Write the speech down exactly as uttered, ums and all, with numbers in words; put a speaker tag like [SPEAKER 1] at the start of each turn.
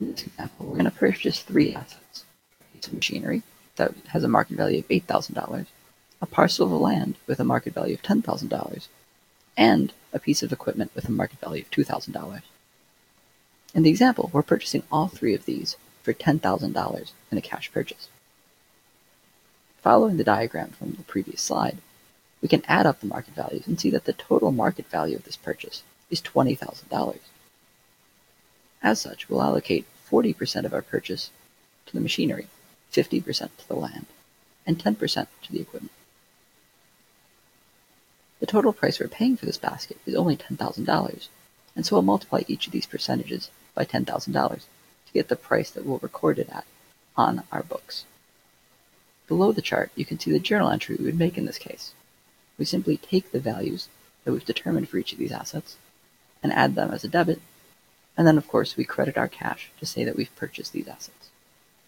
[SPEAKER 1] In this example, we're going to purchase three assets: a piece of machinery that has a market value of eight thousand dollars, a parcel of land with a market value of ten thousand dollars, and a piece of equipment with a market value of two thousand dollars. In the example, we're purchasing all three of these for ten thousand dollars in a cash purchase. Following the diagram from the previous slide, we can add up the market values and see that the total market value of this purchase is twenty thousand dollars. As such, we'll allocate forty percent of our purchase to the machinery, fifty percent to the land, and ten percent to the equipment. The total price we're paying for this basket is only ten thousand dollars, and so we'll multiply each of these percentages by ten thousand dollars to get the price that we'll record it at on our books. Below the chart, you can see the journal entry we would make in this case. We simply take the values that we've determined for each of these assets and add them as a debit, and then of course we credit our cash to say that we've purchased these assets.